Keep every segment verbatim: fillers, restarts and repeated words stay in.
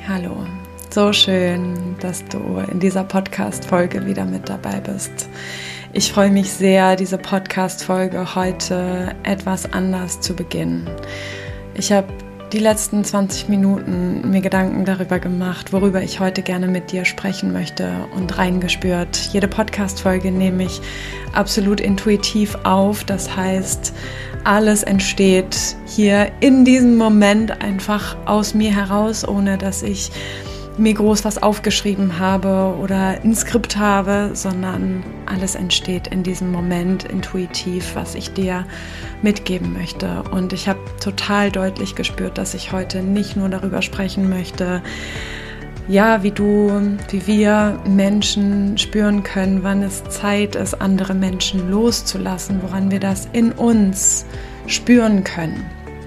Hallo, so schön, dass du in dieser Podcast-Folge wieder mit dabei bist. Ich freue mich sehr, diese Podcast-Folge heute etwas anders zu beginnen. Ich habe die letzten zwanzig Minuten mir Gedanken darüber gemacht, worüber ich heute gerne mit dir sprechen möchte und reingespürt. Jede Podcast-Folge nehme ich absolut intuitiv auf. Das heißt, alles entsteht hier in diesem Moment einfach aus mir heraus, ohne dass ich mir groß was aufgeschrieben habe oder ein Skript habe, sondern alles entsteht in diesem Moment intuitiv, was ich dir mitgeben möchte. Und ich habe total deutlich gespürt, dass ich heute nicht nur darüber sprechen möchte, ja, wie du, wie wir Menschen spüren können, wann es Zeit ist, andere Menschen loszulassen, woran wir das in uns spüren können.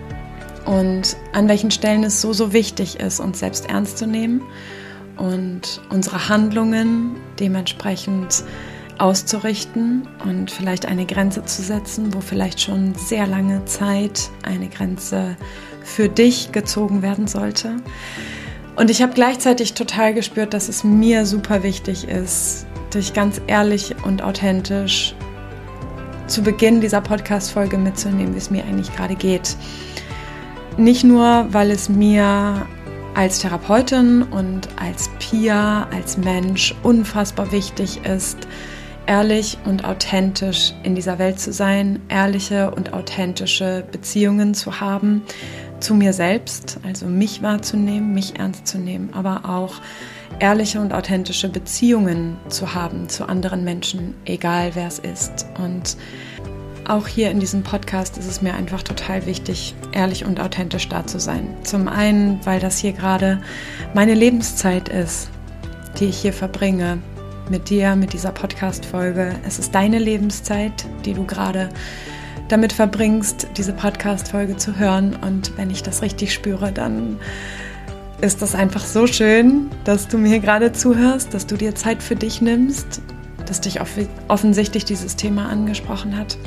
Und an welchen Stellen es so, so wichtig ist, uns selbst ernst zu nehmen und unsere Handlungen dementsprechend auszurichten und vielleicht eine Grenze zu setzen, wo vielleicht schon sehr lange Zeit eine Grenze für dich gezogen werden sollte. Und ich habe gleichzeitig total gespürt, dass es mir super wichtig ist, dich ganz ehrlich und authentisch zu Beginn dieser Podcast-Folge mitzunehmen, wie es mir eigentlich gerade geht. Nicht nur, weil es mir als Therapeutin und als Pia, als Mensch unfassbar wichtig ist, ehrlich und authentisch in dieser Welt zu sein, ehrliche und authentische Beziehungen zu haben zu mir selbst, also mich wahrzunehmen, mich ernst zu nehmen, aber auch ehrliche und authentische Beziehungen zu haben zu anderen Menschen, egal wer es ist. Und auch hier in diesem Podcast ist es mir einfach total wichtig, ehrlich und authentisch da zu sein. Zum einen, weil das hier gerade meine Lebenszeit ist, die ich hier verbringe mit dir, mit dieser Podcast-Folge. Es ist deine Lebenszeit, die du gerade damit verbringst, diese Podcast-Folge zu hören. Und wenn ich das richtig spüre, dann ist das einfach so schön, dass du mir gerade zuhörst, dass du dir Zeit für dich nimmst, dass dich offensichtlich dieses Thema angesprochen hat.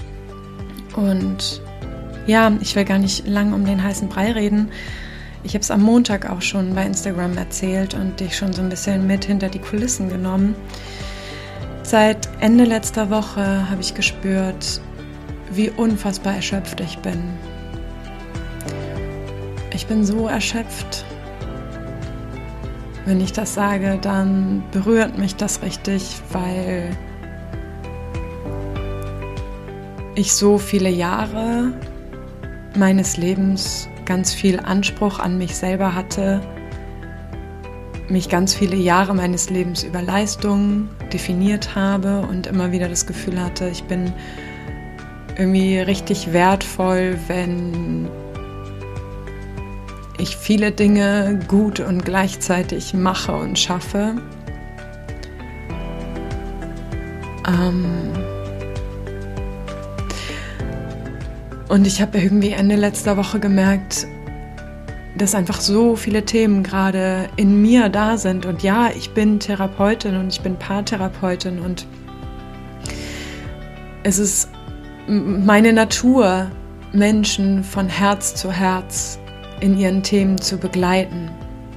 Und ja, ich will gar nicht lang um den heißen Brei reden. Ich habe es am Montag auch schon bei Instagram erzählt und dich schon so ein bisschen mit hinter die Kulissen genommen. Seit Ende letzter Woche habe ich gespürt, wie unfassbar erschöpft ich bin. Ich bin so erschöpft. Wenn ich das sage, dann berührt mich das richtig, weil ich so viele Jahre meines Lebens ganz viel Anspruch an mich selber hatte, mich ganz viele Jahre meines Lebens über Leistung definiert habe und immer wieder das Gefühl hatte, ich bin irgendwie richtig wertvoll, wenn ich viele Dinge gut und gleichzeitig mache und schaffe. Ähm Und ich habe irgendwie Ende letzter Woche gemerkt, dass einfach so viele Themen gerade in mir da sind. Und ja, ich bin Therapeutin und ich bin Paartherapeutin und es ist meine Natur, Menschen von Herz zu Herz in ihren Themen zu begleiten.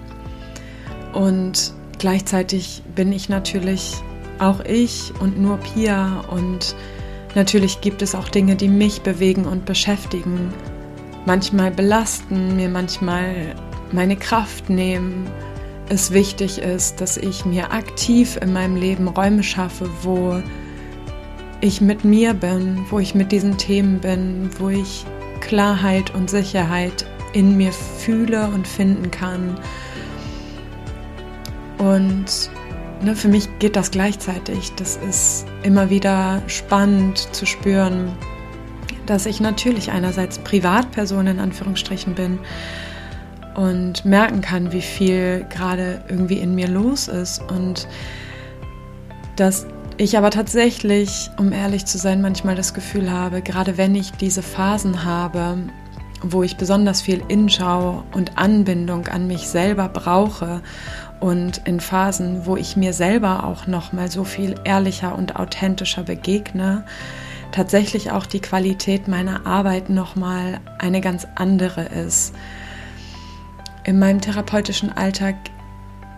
Und gleichzeitig bin ich natürlich auch ich und nur Pia und natürlich gibt es auch Dinge, die mich bewegen und beschäftigen, manchmal belasten, mir manchmal meine Kraft nehmen. Es wichtig ist, dass ich mir aktiv in meinem Leben Räume schaffe, wo ich mit mir bin, wo ich mit diesen Themen bin, wo ich Klarheit und Sicherheit in mir fühle und finden kann. Und ne, für mich geht das gleichzeitig. Das ist immer wieder spannend zu spüren, dass ich natürlich einerseits Privatperson in Anführungsstrichen bin und merken kann, wie viel gerade irgendwie in mir los ist und dass ich aber tatsächlich, um ehrlich zu sein, manchmal das Gefühl habe, gerade wenn ich diese Phasen habe, wo ich besonders viel Inschau und Anbindung an mich selber brauche und in Phasen, wo ich mir selber auch noch mal so viel ehrlicher und authentischer begegne, tatsächlich auch die Qualität meiner Arbeit noch mal eine ganz andere ist. In meinem therapeutischen Alltag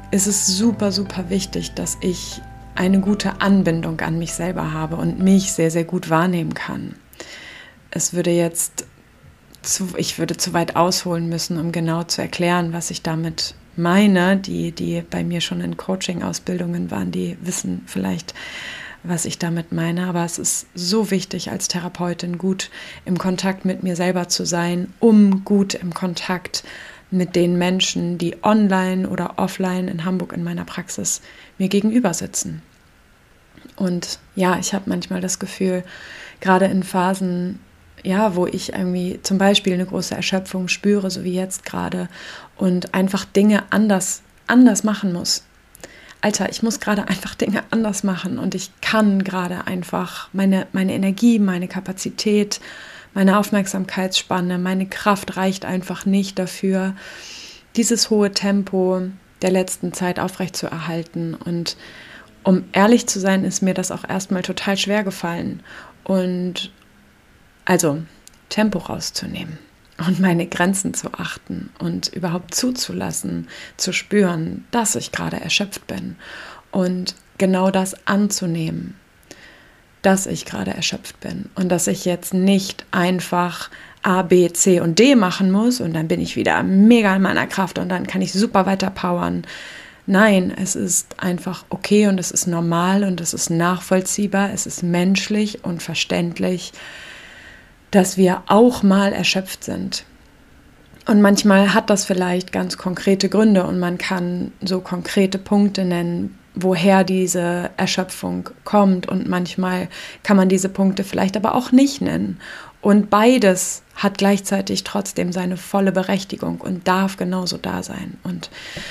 ist es super, super wichtig, dass ich eine gute Anbindung an mich selber habe und mich sehr, sehr gut wahrnehmen kann. Es würde jetzt, zu, ich würde zu weit ausholen müssen, um genau zu erklären, was ich damit meine. Die, die bei mir schon in Coaching-Ausbildungen waren, die wissen vielleicht, was ich damit meine. Aber es ist so wichtig, als Therapeutin gut im Kontakt mit mir selber zu sein, um gut im Kontakt mit den Menschen, die online oder offline in Hamburg in meiner Praxis mir gegenüber sitzen. Und ja, ich habe manchmal das Gefühl, gerade in Phasen, ja, wo ich irgendwie zum Beispiel eine große Erschöpfung spüre, so wie jetzt gerade, und einfach Dinge anders, anders machen muss. Alter, ich muss gerade einfach Dinge anders machen und ich kann gerade einfach meine, meine Energie, meine Kapazität, meine Aufmerksamkeitsspanne, meine Kraft reicht einfach nicht dafür, dieses hohe Tempo der letzten Zeit aufrechtzuerhalten. Und um ehrlich zu sein, ist mir das auch erstmal total schwer gefallen. Und also Tempo rauszunehmen und meine Grenzen zu achten und überhaupt zuzulassen, zu spüren, dass ich gerade erschöpft bin und genau das anzunehmen, dass ich gerade erschöpft bin und dass ich jetzt nicht einfach A, B, C und D machen muss und dann bin ich wieder mega in meiner Kraft und dann kann ich super weiter powern. Nein, es ist einfach okay und es ist normal und es ist nachvollziehbar, es ist menschlich und verständlich, dass wir auch mal erschöpft sind. Und manchmal hat das vielleicht ganz konkrete Gründe und man kann so konkrete Punkte nennen, woher diese Erschöpfung kommt, und manchmal kann man diese Punkte vielleicht aber auch nicht nennen. Und beides hat gleichzeitig trotzdem seine volle Berechtigung und darf genauso da sein. Und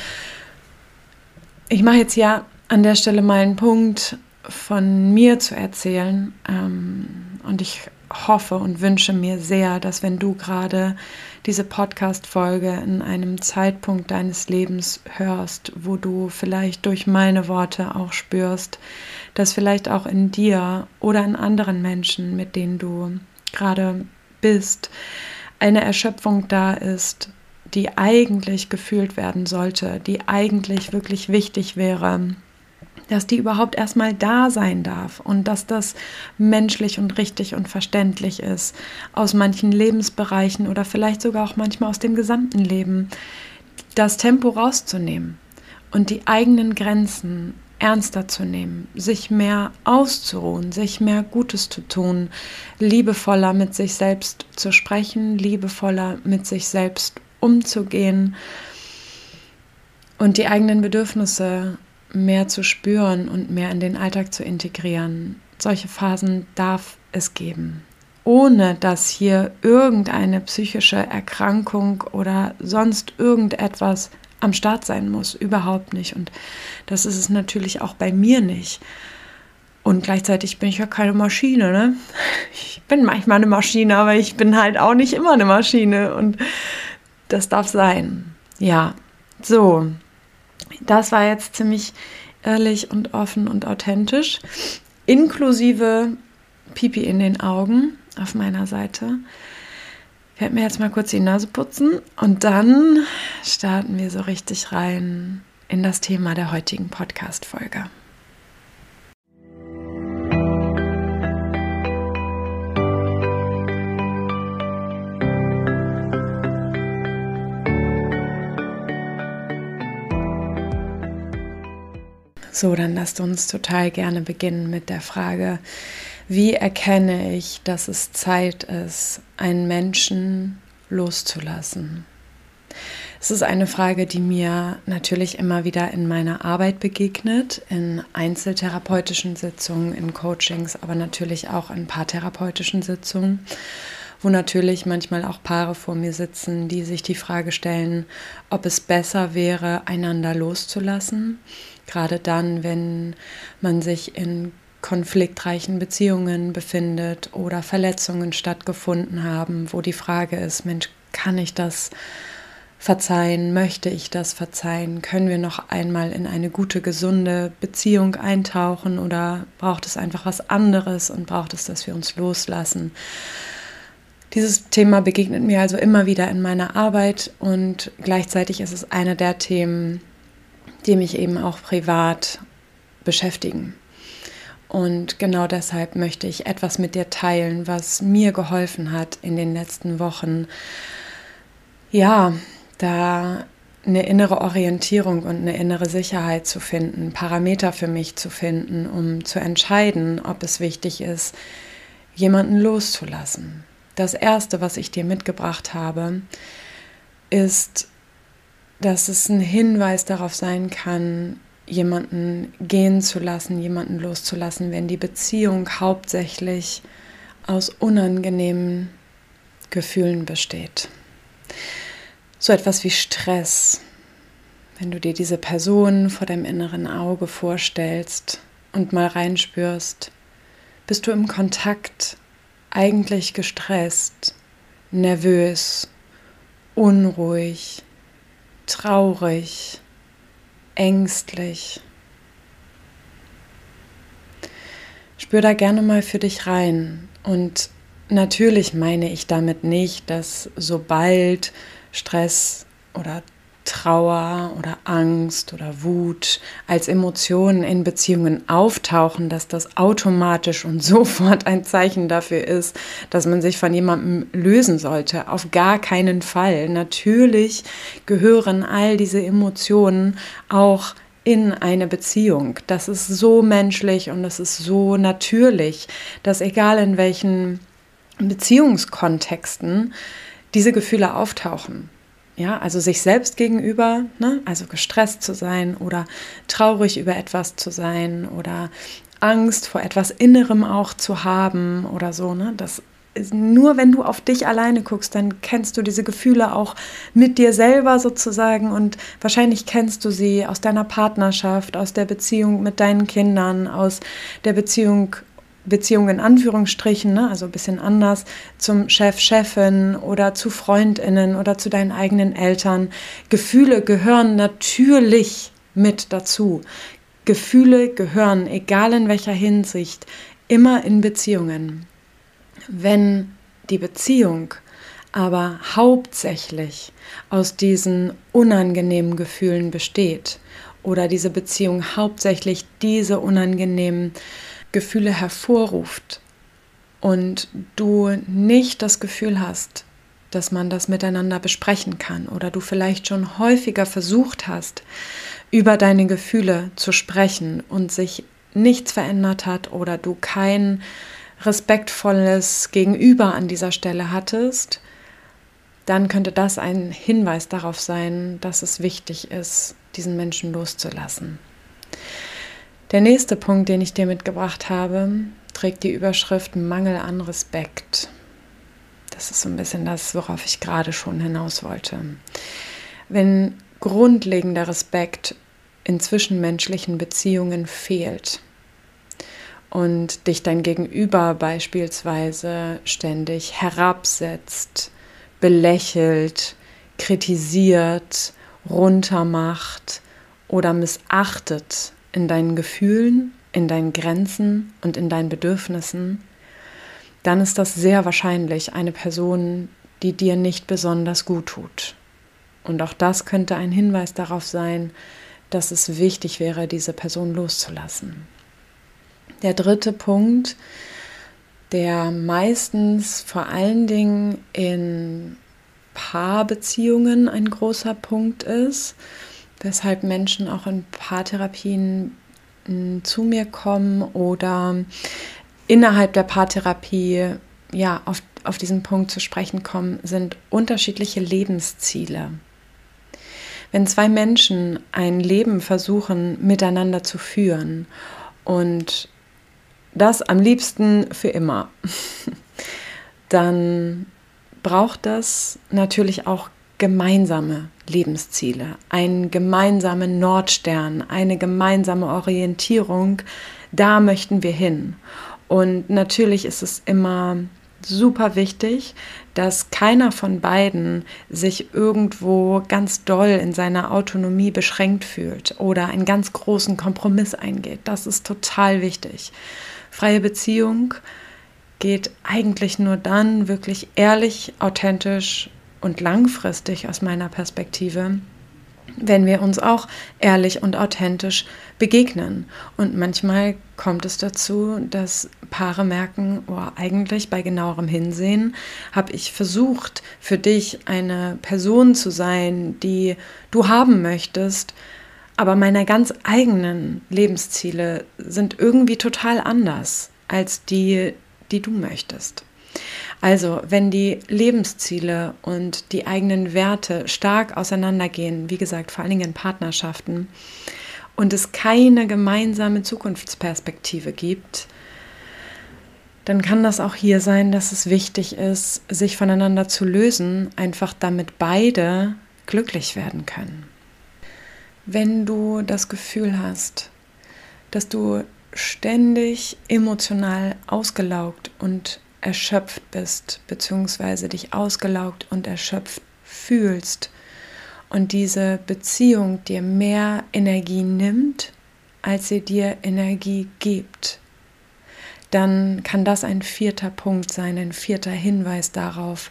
ich mache jetzt ja an der Stelle mal einen Punkt, von mir zu erzählen, ähm, und ich hoffe und wünsche mir sehr, dass wenn du gerade diese Podcast-Folge in einem Zeitpunkt deines Lebens hörst, wo du vielleicht durch meine Worte auch spürst, dass vielleicht auch in dir oder in anderen Menschen, mit denen du gerade bist, eine Erschöpfung da ist, die eigentlich gefühlt werden sollte, die eigentlich wirklich wichtig wäre, dass die überhaupt erstmal da sein darf und dass das menschlich und richtig und verständlich ist, aus manchen Lebensbereichen oder vielleicht sogar auch manchmal aus dem gesamten Leben, das Tempo rauszunehmen und die eigenen Grenzen ernster zu nehmen, sich mehr auszuruhen, sich mehr Gutes zu tun, liebevoller mit sich selbst zu sprechen, liebevoller mit sich selbst umzugehen und die eigenen Bedürfnisse mehr zu spüren und mehr in den Alltag zu integrieren. Solche Phasen darf es geben, ohne dass hier irgendeine psychische Erkrankung oder sonst irgendetwas am Start sein muss. Überhaupt nicht. Und das ist es natürlich auch bei mir nicht. Und gleichzeitig bin ich ja keine Maschine, ne? Ich bin manchmal eine Maschine, aber ich bin halt auch nicht immer eine Maschine. Und das darf sein. Ja, so. Das war jetzt ziemlich ehrlich und offen und authentisch, inklusive Pipi in den Augen auf meiner Seite. Ich werde mir jetzt mal kurz die Nase putzen und dann starten wir so richtig rein in das Thema der heutigen Podcast-Folge. So, dann lasst uns total gerne beginnen mit der Frage, wie erkenne ich, dass es Zeit ist, einen Menschen loszulassen? Es ist eine Frage, die mir natürlich immer wieder in meiner Arbeit begegnet, in einzeltherapeutischen Sitzungen, in Coachings, aber natürlich auch in paartherapeutischen Sitzungen, wo natürlich manchmal auch Paare vor mir sitzen, die sich die Frage stellen, ob es besser wäre, einander loszulassen. Gerade dann, wenn man sich in konfliktreichen Beziehungen befindet oder Verletzungen stattgefunden haben, wo die Frage ist, Mensch, kann ich das verzeihen? Möchte ich das verzeihen? Können wir noch einmal in eine gute, gesunde Beziehung eintauchen oder braucht es einfach was anderes und braucht es, dass wir uns loslassen? Dieses Thema begegnet mir also immer wieder in meiner Arbeit und gleichzeitig ist es eine der Themen, die mich eben auch privat beschäftigen. Und genau deshalb möchte ich etwas mit dir teilen, was mir geholfen hat in den letzten Wochen, ja, da eine innere Orientierung und eine innere Sicherheit zu finden, Parameter für mich zu finden, um zu entscheiden, ob es wichtig ist, jemanden loszulassen. Das Erste, was ich dir mitgebracht habe, ist, dass es ein Hinweis darauf sein kann, jemanden gehen zu lassen, jemanden loszulassen, wenn die Beziehung hauptsächlich aus unangenehmen Gefühlen besteht. So etwas wie Stress, wenn du dir diese Person vor deinem inneren Auge vorstellst und mal reinspürst, bist du im Kontakt eigentlich gestresst, nervös, unruhig, traurig, ängstlich. Spür da gerne mal für dich rein. Und natürlich meine ich damit nicht, dass sobald Stress oder Trauer oder Angst oder Wut als Emotionen in Beziehungen auftauchen, dass das automatisch und sofort ein Zeichen dafür ist, dass man sich von jemandem lösen sollte. Auf gar keinen Fall. Natürlich gehören all diese Emotionen auch in eine Beziehung. Das ist so menschlich und das ist so natürlich, dass egal in welchen Beziehungskontexten diese Gefühle auftauchen. Ja, also sich selbst gegenüber, ne, also gestresst zu sein oder traurig über etwas zu sein oder Angst vor etwas Innerem auch zu haben oder so, ne, das ist nur, wenn du auf dich alleine guckst, dann kennst du diese Gefühle auch mit dir selber sozusagen und wahrscheinlich kennst du sie aus deiner Partnerschaft, aus der Beziehung mit deinen Kindern, aus der Beziehung Beziehung in Anführungsstrichen, ne, also ein bisschen anders, zum Chef, Chefin oder zu FreundInnen oder zu deinen eigenen Eltern. Gefühle gehören natürlich mit dazu. Gefühle gehören, egal in welcher Hinsicht, immer in Beziehungen. Wenn die Beziehung aber hauptsächlich aus diesen unangenehmen Gefühlen besteht oder diese Beziehung hauptsächlich diese unangenehmen Gefühle hervorruft und du nicht das Gefühl hast, dass man das miteinander besprechen kann oder du vielleicht schon häufiger versucht hast, über deine Gefühle zu sprechen und sich nichts verändert hat oder du kein respektvolles Gegenüber an dieser Stelle hattest, dann könnte das ein Hinweis darauf sein, dass es wichtig ist, diesen Menschen loszulassen. Der nächste Punkt, den ich dir mitgebracht habe, trägt die Überschrift Mangel an Respekt. Das ist so ein bisschen das, worauf ich gerade schon hinaus wollte. Wenn grundlegender Respekt in zwischenmenschlichen Beziehungen fehlt und dich dein Gegenüber beispielsweise ständig herabsetzt, belächelt, kritisiert, runtermacht oder missachtet in deinen Gefühlen, in deinen Grenzen und in deinen Bedürfnissen, dann ist das sehr wahrscheinlich eine Person, die dir nicht besonders gut tut. Und auch das könnte ein Hinweis darauf sein, dass es wichtig wäre, diese Person loszulassen. Der dritte Punkt, der meistens vor allen Dingen in Paarbeziehungen ein großer Punkt ist, weshalb Menschen auch in Paartherapien mh, zu mir kommen oder innerhalb der Paartherapie ja, auf, auf diesen Punkt zu sprechen kommen, sind unterschiedliche Lebensziele. Wenn zwei Menschen ein Leben versuchen, miteinander zu führen und das am liebsten für immer, dann braucht das natürlich auch gemeinsame Lebensziele, einen gemeinsamen Nordstern, eine gemeinsame Orientierung, da möchten wir hin. Und natürlich ist es immer super wichtig, dass keiner von beiden sich irgendwo ganz doll in seiner Autonomie beschränkt fühlt oder einen ganz großen Kompromiss eingeht. Das ist total wichtig. Freie Beziehung geht eigentlich nur dann wirklich ehrlich, authentisch und langfristig aus meiner Perspektive, wenn wir uns auch ehrlich und authentisch begegnen. Und manchmal kommt es dazu, dass Paare merken, oh, eigentlich bei genauerem Hinsehen habe ich versucht, für dich eine Person zu sein, die du haben möchtest, aber meine ganz eigenen Lebensziele sind irgendwie total anders als die, die du möchtest. Also, wenn die Lebensziele und die eigenen Werte stark auseinandergehen, wie gesagt, vor allen Dingen in Partnerschaften, und es keine gemeinsame Zukunftsperspektive gibt, dann kann das auch hier sein, dass es wichtig ist, sich voneinander zu lösen, einfach damit beide glücklich werden können. Wenn du das Gefühl hast, dass du ständig emotional ausgelaugt und erschöpft bist, beziehungsweise dich ausgelaugt und erschöpft fühlst und diese Beziehung dir mehr Energie nimmt, als sie dir Energie gibt, dann kann das ein vierter Punkt sein, ein vierter Hinweis darauf,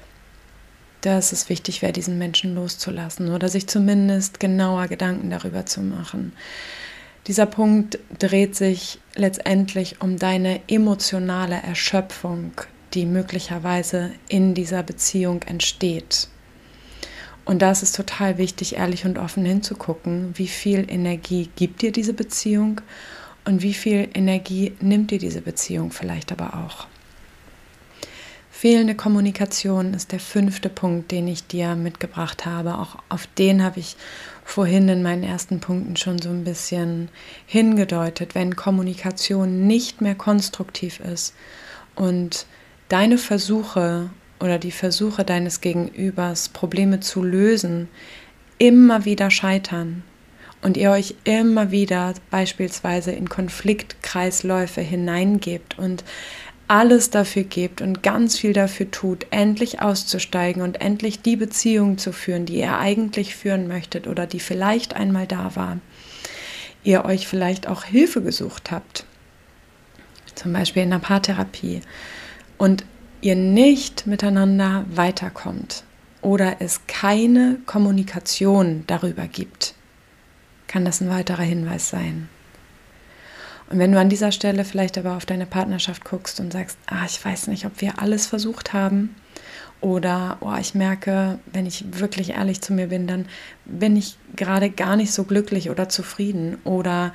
dass es wichtig wäre, diesen Menschen loszulassen oder sich zumindest genauer Gedanken darüber zu machen. Dieser Punkt dreht sich letztendlich um deine emotionale Erschöpfung, die möglicherweise in dieser Beziehung entsteht. Und da ist es total wichtig, ehrlich und offen hinzugucken, wie viel Energie gibt dir diese Beziehung und wie viel Energie nimmt dir diese Beziehung vielleicht aber auch. Fehlende Kommunikation ist der fünfte Punkt, den ich dir mitgebracht habe. Auch auf den habe ich vorhin in meinen ersten Punkten schon so ein bisschen hingedeutet. Wenn Kommunikation nicht mehr konstruktiv ist und deine Versuche oder die Versuche deines Gegenübers, Probleme zu lösen, immer wieder scheitern und ihr euch immer wieder beispielsweise in Konfliktkreisläufe hineingebt und alles dafür gebt und ganz viel dafür tut, endlich auszusteigen und endlich die Beziehung zu führen, die ihr eigentlich führen möchtet oder die vielleicht einmal da war. Ihr euch vielleicht auch Hilfe gesucht habt, zum Beispiel in der Paartherapie, und ihr nicht miteinander weiterkommt oder es keine Kommunikation darüber gibt, kann das ein weiterer Hinweis sein. Und wenn du an dieser Stelle vielleicht aber auf deine Partnerschaft guckst und sagst, ah, ich weiß nicht, ob wir alles versucht haben, oder oh, ich merke, wenn ich wirklich ehrlich zu mir bin, dann bin ich gerade gar nicht so glücklich oder zufrieden, oder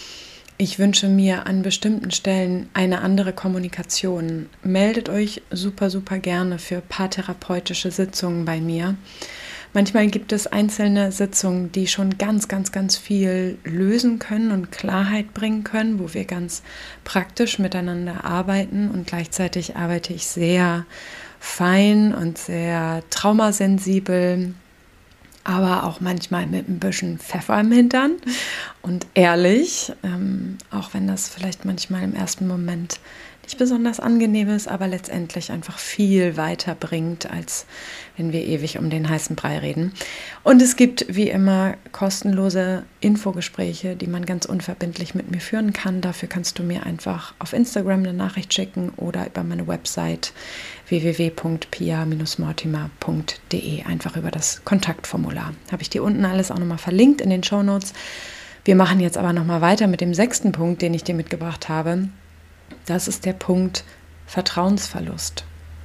ich wünsche mir an bestimmten Stellen eine andere Kommunikation, meldet euch super, super gerne für paartherapeutische Sitzungen bei mir. Manchmal gibt es einzelne Sitzungen, die schon ganz, ganz, ganz viel lösen können und Klarheit bringen können, wo wir ganz praktisch miteinander arbeiten, und gleichzeitig arbeite ich sehr fein und sehr traumasensibel, aber auch manchmal mit ein bisschen Pfeffer im Hintern und ehrlich, ähm, auch wenn das vielleicht manchmal im ersten Moment nicht besonders angenehm ist, aber letztendlich einfach viel weiter bringt, als wenn wir ewig um den heißen Brei reden. Und es gibt wie immer kostenlose Infogespräche, die man ganz unverbindlich mit mir führen kann. Dafür kannst du mir einfach auf Instagram eine Nachricht schicken oder über meine Website w w w punkt pia dash mortimer punkt d e, einfach über das Kontaktformular. Habe ich dir unten alles auch nochmal verlinkt in den Shownotes. Wir machen jetzt aber nochmal weiter mit dem sechsten Punkt, den ich dir mitgebracht habe. Das ist der Punkt Vertrauensverlust.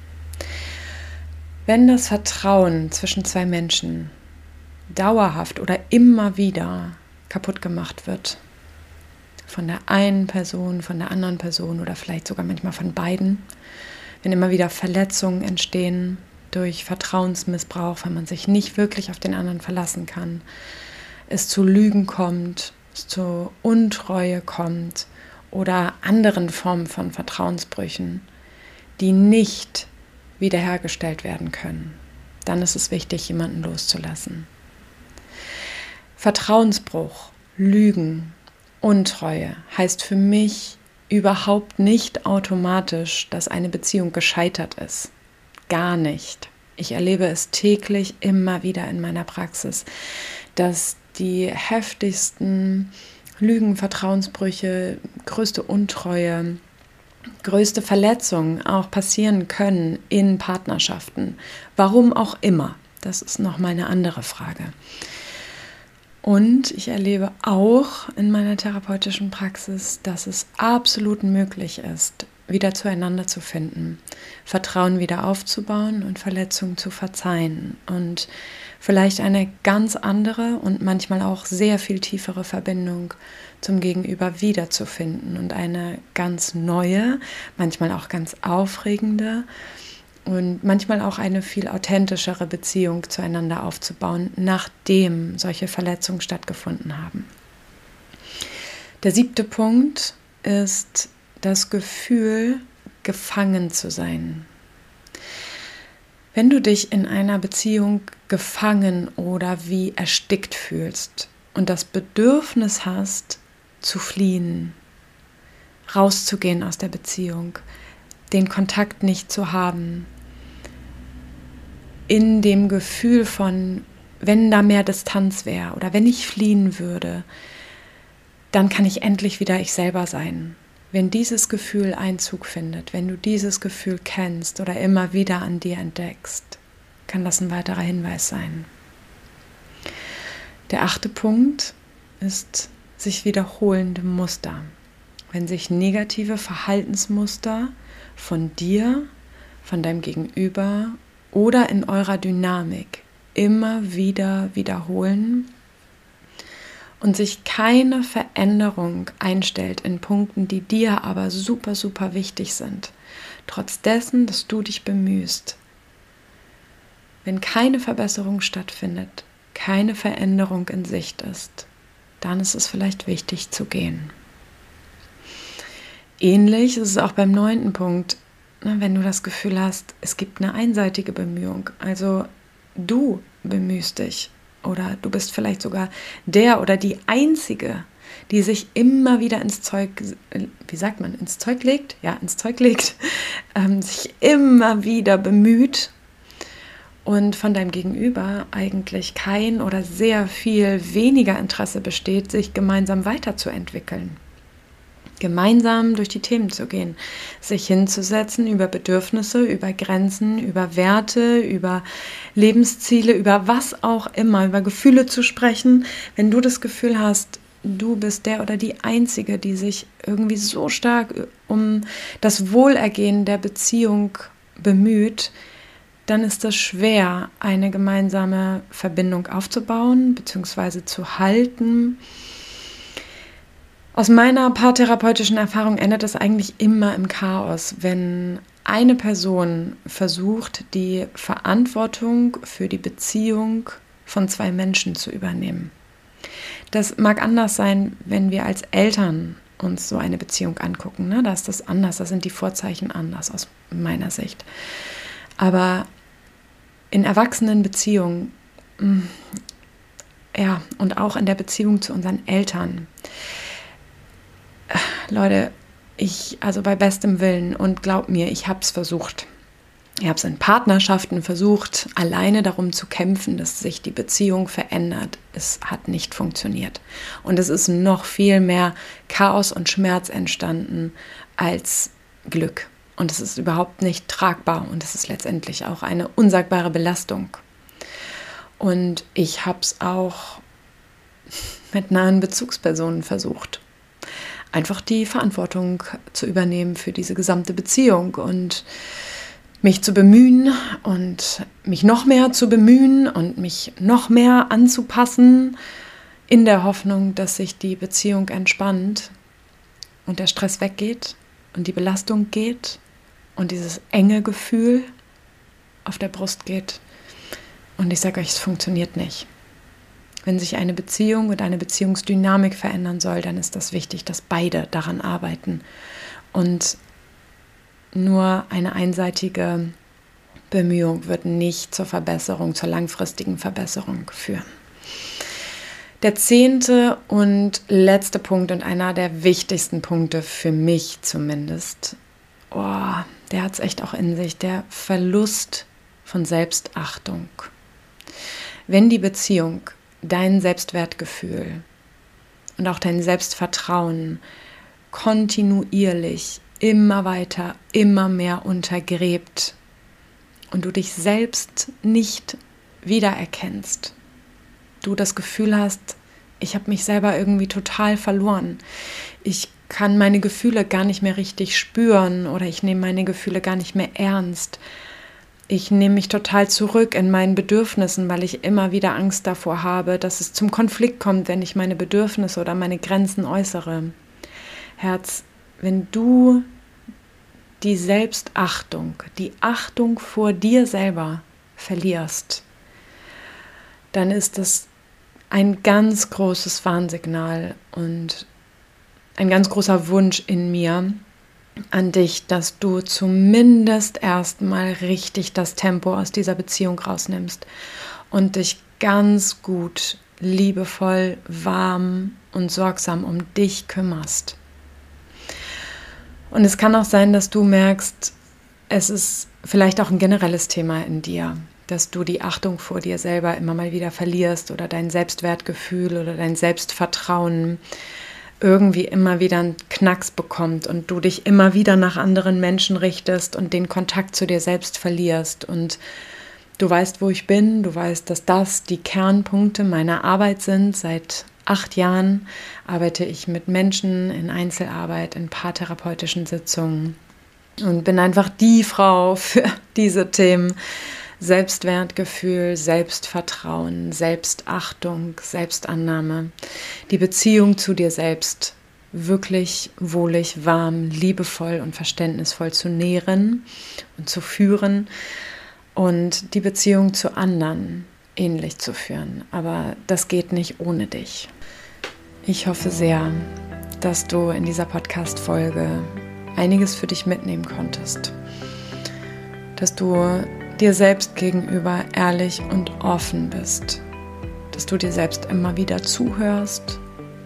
Wenn das Vertrauen zwischen zwei Menschen dauerhaft oder immer wieder kaputt gemacht wird, von der einen Person, von der anderen Person oder vielleicht sogar manchmal von beiden, wenn immer wieder Verletzungen entstehen durch Vertrauensmissbrauch, wenn man sich nicht wirklich auf den anderen verlassen kann, es zu Lügen kommt, es zu Untreue kommt, oder anderen Formen von Vertrauensbrüchen, die nicht wiederhergestellt werden können, dann ist es wichtig, jemanden loszulassen. Vertrauensbruch, Lügen, Untreue heißt für mich überhaupt nicht automatisch, dass eine Beziehung gescheitert ist. Gar nicht. Ich erlebe es täglich immer wieder in meiner Praxis, dass die heftigsten Lügen, Vertrauensbrüche, größte Untreue, größte Verletzungen auch passieren können in Partnerschaften. Warum auch immer, das ist nochmal eine andere Frage. Und ich erlebe auch in meiner therapeutischen Praxis, dass es absolut möglich ist, wieder zueinander zu finden, Vertrauen wieder aufzubauen und Verletzungen zu verzeihen und vielleicht eine ganz andere und manchmal auch sehr viel tiefere Verbindung zum Gegenüber wiederzufinden und eine ganz neue, manchmal auch ganz aufregende und manchmal auch eine viel authentischere Beziehung zueinander aufzubauen, nachdem solche Verletzungen stattgefunden haben. Der siebte Punkt ist das Gefühl, gefangen zu sein. Wenn du dich in einer Beziehung gefangen oder wie erstickt fühlst und das Bedürfnis hast, zu fliehen, rauszugehen aus der Beziehung, den Kontakt nicht zu haben, in dem Gefühl von, wenn da mehr Distanz wäre oder wenn ich fliehen würde, dann kann ich endlich wieder ich selber sein. Wenn dieses Gefühl Einzug findet, wenn du dieses Gefühl kennst oder immer wieder an dir entdeckst, kann das ein weiterer Hinweis sein. Der achte Punkt ist sich wiederholende Muster. Wenn sich negative Verhaltensmuster von dir, von deinem Gegenüber oder in eurer Dynamik immer wieder wiederholen und sich keine Veränderung einstellt in Punkten, die dir aber super, super wichtig sind, trotz dessen, dass du dich bemühst. Wenn keine Verbesserung stattfindet, keine Veränderung in Sicht ist, dann ist es vielleicht wichtig zu gehen. Ähnlich ist es auch beim neunten Punkt, wenn du das Gefühl hast, es gibt eine einseitige Bemühung, also du bemühst dich oder du bist vielleicht sogar der oder die Einzige, die sich immer wieder ins Zeug, wie sagt man, ins Zeug legt? Ja, ins Zeug legt, ähm, sich immer wieder bemüht und von deinem Gegenüber eigentlich kein oder sehr viel weniger Interesse besteht, sich gemeinsam weiterzuentwickeln. Gemeinsam durch die Themen zu gehen, sich hinzusetzen, über Bedürfnisse, über Grenzen, über Werte, über Lebensziele, über was auch immer, über Gefühle zu sprechen. Wenn du das Gefühl hast, du bist der oder die Einzige, die sich irgendwie so stark um das Wohlergehen der Beziehung bemüht, dann ist es schwer, eine gemeinsame Verbindung aufzubauen bzw. zu halten. Aus meiner paartherapeutischen Erfahrung endet es eigentlich immer im Chaos, wenn eine Person versucht, die Verantwortung für die Beziehung von zwei Menschen zu übernehmen. Das mag anders sein, wenn wir als Eltern uns so eine Beziehung angucken. Ne? Da ist das anders, da sind die Vorzeichen anders aus meiner Sicht. Aber in erwachsenen Beziehungen, ja, und auch in der Beziehung zu unseren Eltern, Leute, ich, also bei bestem Willen und glaub mir, ich habe es versucht. Ich habe es in Partnerschaften versucht, alleine darum zu kämpfen, dass sich die Beziehung verändert. Es hat nicht funktioniert. Und es ist noch viel mehr Chaos und Schmerz entstanden als Glück. Und es ist überhaupt nicht tragbar und es ist letztendlich auch eine unsagbare Belastung. Und ich habe es auch mit nahen Bezugspersonen versucht. Einfach die Verantwortung zu übernehmen für diese gesamte Beziehung und mich zu bemühen und mich noch mehr zu bemühen und mich noch mehr anzupassen, in der Hoffnung, dass sich die Beziehung entspannt und der Stress weggeht und die Belastung geht und dieses enge Gefühl auf der Brust geht. Und ich sage euch, es funktioniert nicht. Wenn sich eine Beziehung und eine Beziehungsdynamik verändern soll, dann ist das wichtig, dass beide daran arbeiten und nur eine einseitige Bemühung wird nicht zur Verbesserung, zur langfristigen Verbesserung führen. Der zehnte und letzte Punkt und einer der wichtigsten Punkte für mich zumindest, oh, der hat es echt auch in sich, der Verlust von Selbstachtung. Wenn die Beziehung dein Selbstwertgefühl und auch dein Selbstvertrauen kontinuierlich immer weiter, immer mehr untergräbt und du dich selbst nicht wiedererkennst, du das Gefühl hast, ich habe mich selber irgendwie total verloren. Ich kann meine Gefühle gar nicht mehr richtig spüren oder ich nehme meine Gefühle gar nicht mehr ernst. Ich nehme mich total zurück in meinen Bedürfnissen, weil ich immer wieder Angst davor habe, dass es zum Konflikt kommt, wenn ich meine Bedürfnisse oder meine Grenzen äußere. Herz, wenn du die Selbstachtung, die Achtung vor dir selber verlierst, dann ist das ein ganz großes Warnsignal und ein ganz großer Wunsch in mir an dich, dass du zumindest erstmal richtig das Tempo aus dieser Beziehung rausnimmst und dich ganz gut, liebevoll, warm und sorgsam um dich kümmerst. Und es kann auch sein, dass du merkst, es ist vielleicht auch ein generelles Thema in dir, dass du die Achtung vor dir selber immer mal wieder verlierst oder dein Selbstwertgefühl oder dein Selbstvertrauen irgendwie immer wieder einen Knacks bekommt und du dich immer wieder nach anderen Menschen richtest und den Kontakt zu dir selbst verlierst. Und du weißt, wo ich bin, du weißt, dass das die Kernpunkte meiner Arbeit sind. Seit acht Jahren arbeite ich mit Menschen in Einzelarbeit, in paartherapeutischen Sitzungen und bin einfach die Frau für diese Themen. Selbstwertgefühl, Selbstvertrauen, Selbstachtung, Selbstannahme, die Beziehung zu dir selbst wirklich wohlig, warm, liebevoll und verständnisvoll zu nähren und zu führen und die Beziehung zu anderen ähnlich zu führen. Aber das geht nicht ohne dich. Ich hoffe sehr, dass du in dieser Podcast-Folge einiges für dich mitnehmen konntest, dass du dir selbst gegenüber ehrlich und offen bist, dass du dir selbst immer wieder zuhörst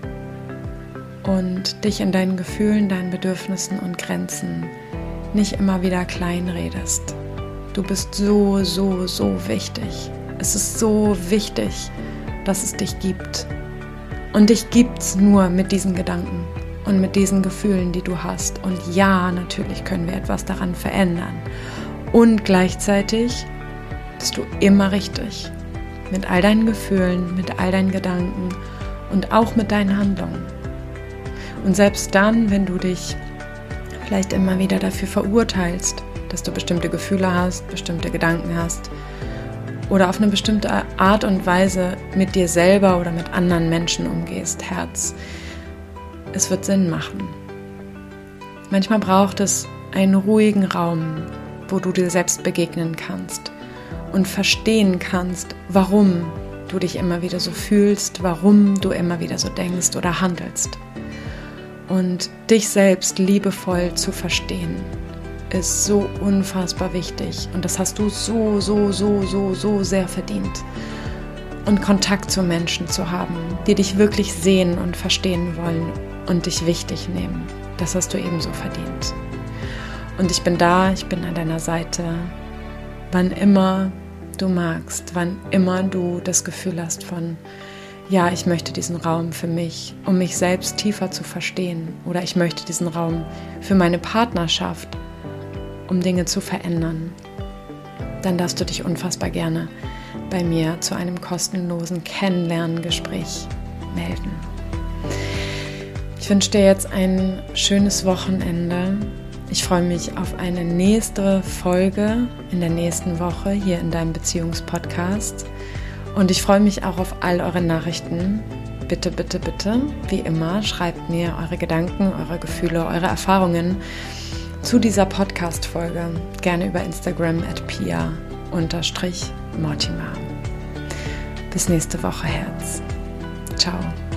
und dich in deinen Gefühlen, deinen Bedürfnissen und Grenzen nicht immer wieder kleinredest. Du bist so, so, so wichtig. Es ist so wichtig, dass es dich gibt. Und dich gibt's nur mit diesen Gedanken und mit diesen Gefühlen, die du hast. Und ja, natürlich können wir etwas daran verändern. Und gleichzeitig bist du immer richtig. Mit all deinen Gefühlen, mit all deinen Gedanken und auch mit deinen Handlungen. Und selbst dann, wenn du dich vielleicht immer wieder dafür verurteilst, dass du bestimmte Gefühle hast, bestimmte Gedanken hast oder auf eine bestimmte Art und Weise mit dir selber oder mit anderen Menschen umgehst, Herz, es wird Sinn machen. Manchmal braucht es einen ruhigen Raum, wo du dir selbst begegnen kannst und verstehen kannst, warum du dich immer wieder so fühlst, warum du immer wieder so denkst oder handelst. Und dich selbst liebevoll zu verstehen, ist so unfassbar wichtig und das hast du so, so, so, so, so sehr verdient. Und Kontakt zu Menschen zu haben, die dich wirklich sehen und verstehen wollen und dich wichtig nehmen, das hast du ebenso verdient. Und ich bin da, ich bin an deiner Seite, wann immer du magst, wann immer du das Gefühl hast von, ja, ich möchte diesen Raum für mich, um mich selbst tiefer zu verstehen. Oder ich möchte diesen Raum für meine Partnerschaft, um Dinge zu verändern. Dann darfst du dich unfassbar gerne bei mir zu einem kostenlosen Kennenlerngespräch melden. Ich wünsche dir jetzt ein schönes Wochenende. Ich freue mich auf eine nächste Folge in der nächsten Woche hier in deinem Beziehungspodcast. Und ich freue mich auch auf all eure Nachrichten. Bitte, bitte, bitte, wie immer, schreibt mir eure Gedanken, eure Gefühle, eure Erfahrungen zu dieser Podcast-Folge. Gerne über Instagram at pia Mortimer. Bis nächste Woche, Herz. Ciao.